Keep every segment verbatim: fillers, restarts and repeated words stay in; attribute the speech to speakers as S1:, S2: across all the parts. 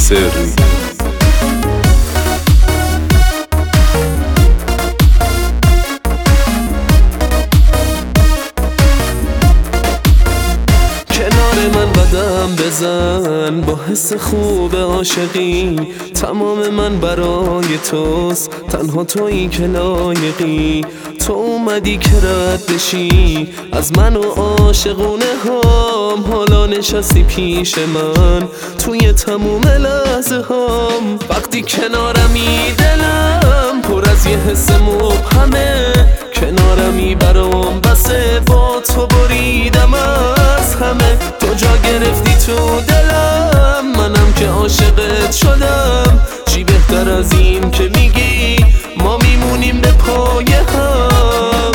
S1: سری. من قدم بزن با حس خوب عاشقی، تمام من برای توست، تنها تویی که لایقی. تو اومدی که رد بشی از من و عاشقونه هام، حالا نشستی پیش من توی تموم لحظه هام. وقتی کنارمی دلم پر از یه حس مبهمه، کنارمی برام بسه، با تو بریدم از همه. تو جا گرفتی تو دلم، منم که عاشقت شدم. چی بهتر از این که میگی ما میمونیم به پای هم.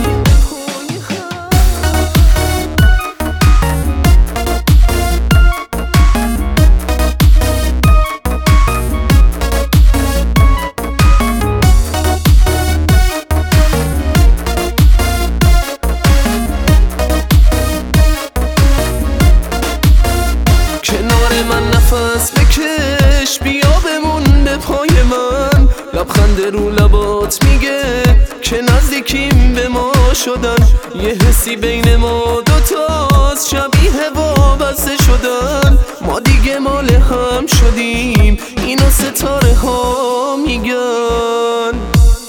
S1: من نفس بکش بیا بمون به پای من، لبخند رو لبات میگه که نزدیکیم به ما شدن. یه حسی بین ما دوتاست شبیه وابسته شدن، ما دیگه مال هم شدیم اینو ستاره ها میگن.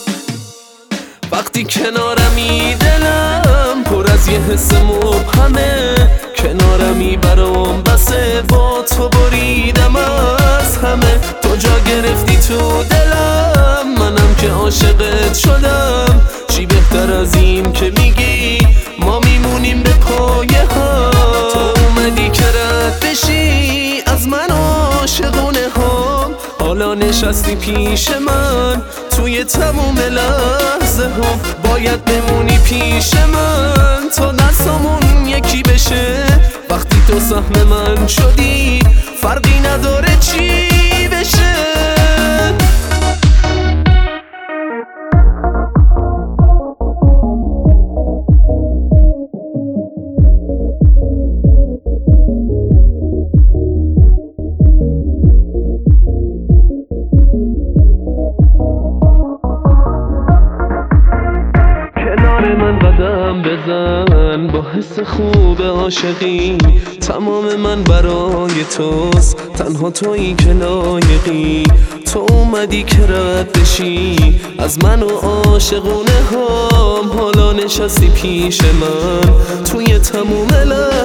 S1: وقتی کنارمی دلم پر از یه حس مبهمه، کنارمی برام بسه، با تو بریدم از همه. تو جا گرفتی تو دلم، منم که عاشقت شدم. چی بهتر از این که میگی ما میمونیم به پای هم. تو اومدی که رد بشی از من عاشقونه هم، حالا نشستی پیش من توی تموم لحظه هم. باید بمونی پیش من تا دستامون یکی بشه. وقتی تو سهم من شدی فرقی نداره چی بشه. من قدم بزن با حس خوب عاشقی، تمام من برای توست، تنها تویی که لایقی. تو اومدی که رد بشی از من و عاشقونه هام، حالا نشستی پیش من توی تموم